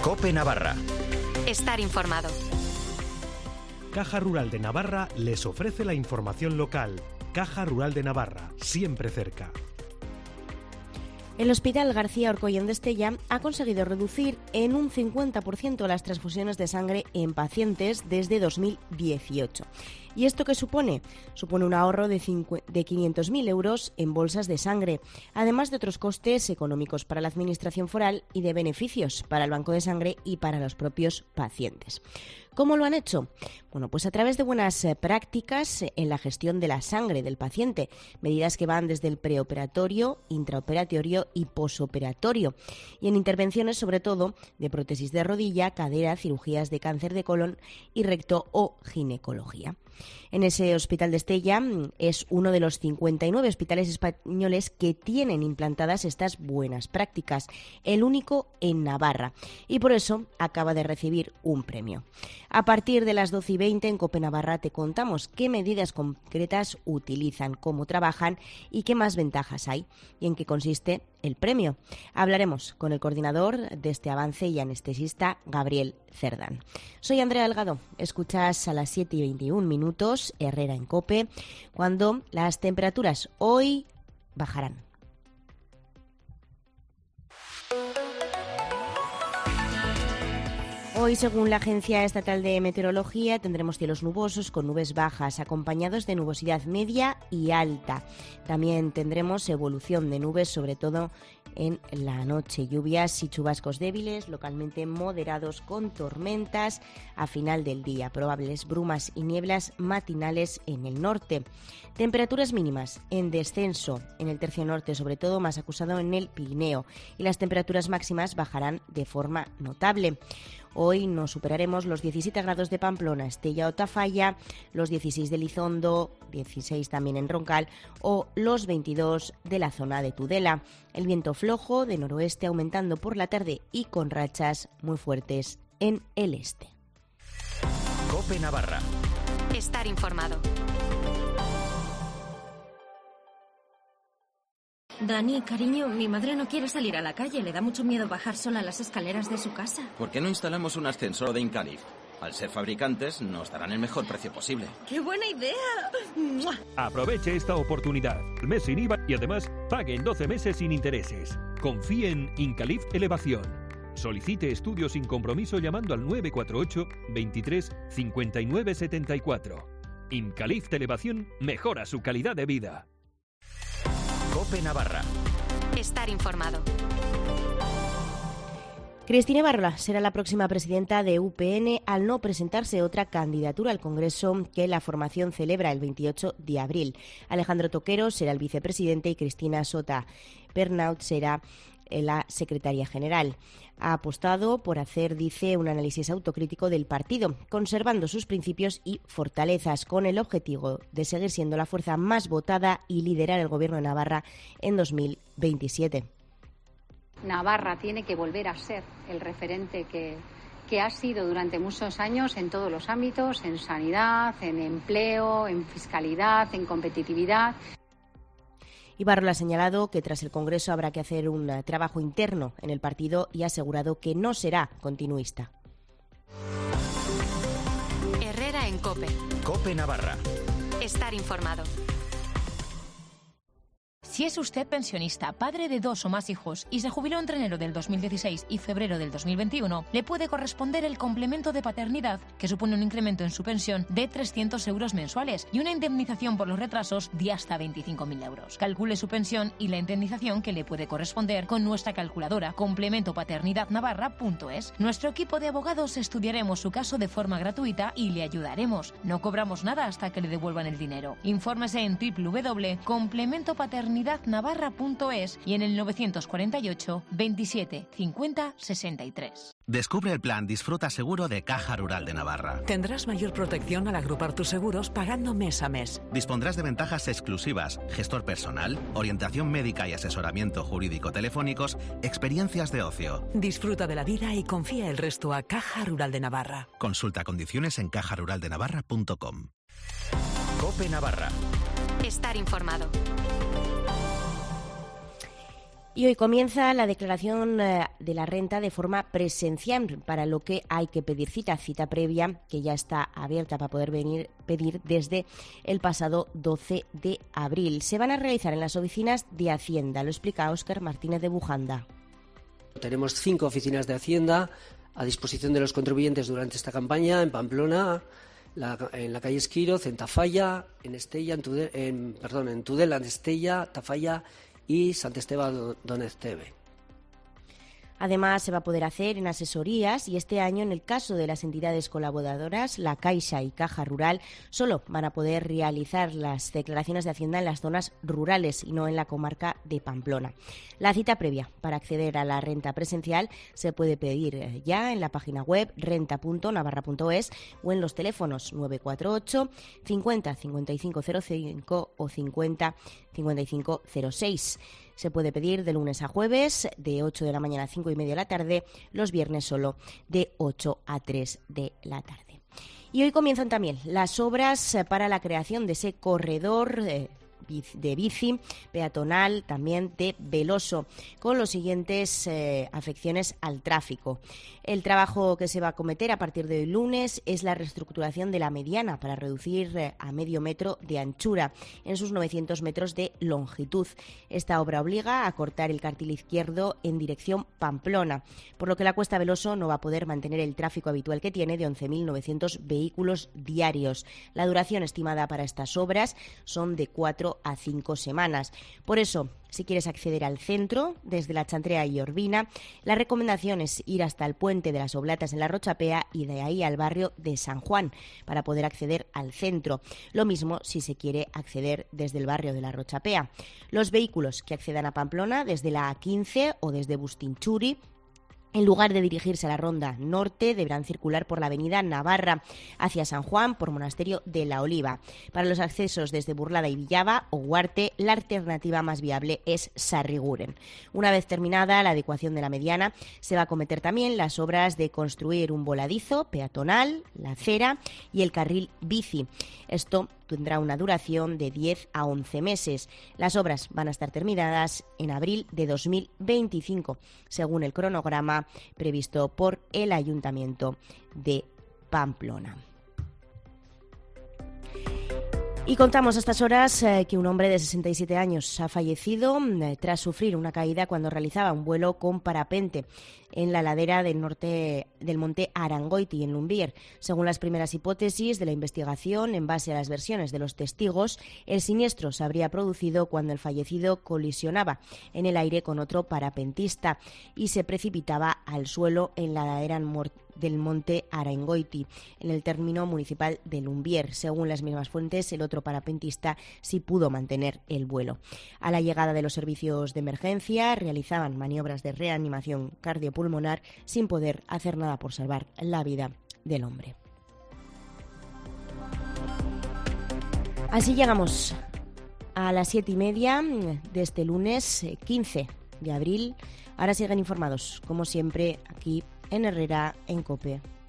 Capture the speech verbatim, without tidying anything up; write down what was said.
COPE Navarra. Estar informado. Caja Rural de Navarra les ofrece la información local. Caja Rural de Navarra, siempre cerca. El Hospital García Orcollón de Estella ha conseguido reducir en un cincuenta por ciento las transfusiones de sangre en pacientes desde dos mil dieciocho. ¿Y esto qué supone? Supone un ahorro de, de quinientos mil euros en bolsas de sangre, además de otros costes económicos para la Administración foral y de beneficios para el banco de sangre y para los propios pacientes. ¿Cómo lo han hecho? Bueno, pues a través de buenas prácticas en la gestión de la sangre del paciente, medidas que van desde el preoperatorio, intraoperatorio y posoperatorio, y en intervenciones sobre todo de prótesis de rodilla, cadera, cirugías de cáncer de colon y recto o ginecología. En ese Hospital de Estella es uno de los cincuenta y nueve hospitales españoles que tienen implantadas estas buenas prácticas, el único en Navarra, y por eso acaba de recibir un premio. A partir de las doce y veinte en COPE Navarra te contamos qué medidas concretas utilizan, cómo trabajan y qué más ventajas hay y en qué consiste el premio. Hablaremos con el coordinador de este avance y anestesista, Gabriel Cerdán. Soy Andrea Delgado. Escuchas a las siete y veintiún minutos Herrera en COPE, cuando las temperaturas hoy bajarán. Hoy, según la Agencia Estatal de Meteorología, tendremos cielos nubosos con nubes bajas, acompañados de nubosidad media y alta. También tendremos evolución de nubes, sobre todo en la noche. Lluvias y chubascos débiles, localmente moderados con tormentas a final del día. Probables brumas y nieblas matinales en el norte. Temperaturas mínimas en descenso en el tercio norte, sobre todo más acusado en el Pirineo. Y las temperaturas máximas bajarán de forma notable. Hoy no superaremos los diecisiete grados de Pamplona, Estella o Tafalla, los dieciséis de Elizondo, dieciséis también en Roncal o los veintidós de la zona de Tudela. El viento flojo de noroeste aumentando por la tarde y con rachas muy fuertes en el este. COPE Navarra. Estar informado. Dani, cariño, mi madre no quiere salir a la calle. Le da mucho miedo bajar sola las escaleras de su casa. ¿Por qué no instalamos un ascensor de Incalif? Al ser fabricantes, nos darán el mejor precio posible. ¡Qué buena idea! ¡Mua! Aproveche esta oportunidad. Mes sin I V A y además pague en doce meses sin intereses. Confíe en Incalif Elevación. Solicite estudio sin compromiso llamando al nueve cuatro ocho, veintitrés, cincuenta y nueve setenta y cuatro. Incalif Elevación mejora su calidad de vida. COPE Navarra. Estar informado. Cristina Ibarrola será la próxima presidenta de U P N al no presentarse otra candidatura al Congreso que la formación celebra el veintiocho de abril. Alejandro Toquero será el vicepresidente y Cristina Sota Bernaut será la secretaria general. Ha apostado por hacer, dice, un análisis autocrítico del partido, conservando sus principios y fortalezas, con el objetivo de seguir siendo la fuerza más votada y liderar el Gobierno de Navarra en dos mil veintisiete. Navarra tiene que volver a ser el referente que, que ha sido durante muchos años en todos los ámbitos, en sanidad, en empleo, en fiscalidad, en competitividad. Ibarrola ha señalado que tras el Congreso habrá que hacer un trabajo interno en el partido y ha asegurado que no será continuista. Herrera en COPE. COPE Navarra. Estar informado. Si es usted pensionista, padre de dos o más hijos y se jubiló entre enero del dos mil dieciséis y febrero del dos mil veintiuno, le puede corresponder el complemento de paternidad, que supone un incremento en su pensión de trescientos euros mensuales y una indemnización por los retrasos de hasta veinticinco mil euros. Calcule su pensión y la indemnización que le puede corresponder con nuestra calculadora complemento paternidad navarra punto es. Nuestro equipo de abogados estudiaremos su caso de forma gratuita y le ayudaremos. No cobramos nada hasta que le devuelvan el dinero. Infórmese en doble u doble u doble u punto complemento paternidad navarra punto es y en el novecientos cuarenta y ocho, veintisiete, cincuenta, sesenta y tres. Descubre el plan Disfruta Seguro de Caja Rural de Navarra. Tendrás mayor protección al agrupar tus seguros pagando mes a mes. Dispondrás de ventajas exclusivas, gestor personal, orientación médica y asesoramiento jurídico telefónicos, experiencias de ocio. Disfruta de la vida y confía el resto a Caja Rural de Navarra. Consulta condiciones en caja rural de navarra punto com. COPE Navarra. Estar informado. Y hoy comienza la declaración de la renta de forma presencial, para lo que hay que pedir cita, cita previa, que ya está abierta para poder venir pedir desde el pasado doce de abril. Se van a realizar en las oficinas de Hacienda, lo explica Óscar Martínez de Bujanda. Tenemos cinco oficinas de Hacienda a disposición de los contribuyentes durante esta campaña, en Pamplona, la, en la calle Esquiroz, en Tafalla, en Estella, en, Tudela, en, perdón, en Tudela, en Estella, Tafalla y Sant Esteve Don Esteve. Además, se va a poder hacer en asesorías y este año, en el caso de las entidades colaboradoras, la Caixa y Caja Rural, solo van a poder realizar las declaraciones de Hacienda en las zonas rurales y no en la comarca de Pamplona. La cita previa para acceder a la renta presencial se puede pedir ya en la página web renta punto navarra punto es o en los teléfonos nueve cuatro ocho cincuenta cincuenta y cinco cero cinco o cincuenta cincuenta y cinco cero seis. Se puede pedir de lunes a jueves, de ocho de la mañana a cinco y media de la tarde, los viernes solo de ocho a tres de la tarde. Y hoy comienzan también las obras para la creación de ese corredor eh, de bici peatonal, también de Veloso, con los siguientes eh, afecciones al tráfico. El trabajo que se va a acometer a partir de hoy lunes es la reestructuración de la mediana para reducir eh, a medio metro de anchura en sus novecientos metros de longitud. Esta obra obliga a cortar el carril izquierdo en dirección Pamplona, por lo que la Cuesta Veloso no va a poder mantener el tráfico habitual que tiene de once mil novecientos vehículos diarios. La duración estimada para estas obras son de cuatro a cinco semanas. Por eso, si quieres acceder al centro, desde la Chantrea y Orvina, la recomendación es ir hasta el puente de las Oblatas en la Rochapea y de ahí al barrio de San Juan para poder acceder al centro. Lo mismo si se quiere acceder desde el barrio de la Rochapea. Los vehículos que accedan a Pamplona desde la A quince o desde Bustinchuri, en lugar de dirigirse a la Ronda Norte, deberán circular por la avenida Navarra hacia San Juan por Monasterio de la Oliva. Para los accesos desde Burlada y Villava o Huarte, la alternativa más viable es Sarriguren. Una vez terminada la adecuación de la mediana, se va a acometer también las obras de construir un voladizo peatonal, la acera y el carril bici. Esto tendrá una duración de diez a once meses. Las obras van a estar terminadas en abril de dos mil veinticinco, según el cronograma previsto por el Ayuntamiento de Pamplona. Y contamos a estas horas eh, que un hombre de sesenta y siete años ha fallecido eh, tras sufrir una caída cuando realizaba un vuelo con parapente en la ladera del norte del monte Arangoiti, en Lumbier. Según las primeras hipótesis de la investigación, en base a las versiones de los testigos, el siniestro se habría producido cuando el fallecido colisionaba en el aire con otro parapentista y se precipitaba al suelo en la ladera del monte Arangoiti, en el término municipal de Lumbier. Según las mismas fuentes, el otro parapentista sí pudo mantener el vuelo. A la llegada de los servicios de emergencia, realizaban maniobras de reanimación cardiopulmonar sin poder hacer nada por salvar la vida del hombre. Así llegamos a las siete y media de este lunes quince de abril. Ahora siguen informados, como siempre, aquí en Herrera, en COPE.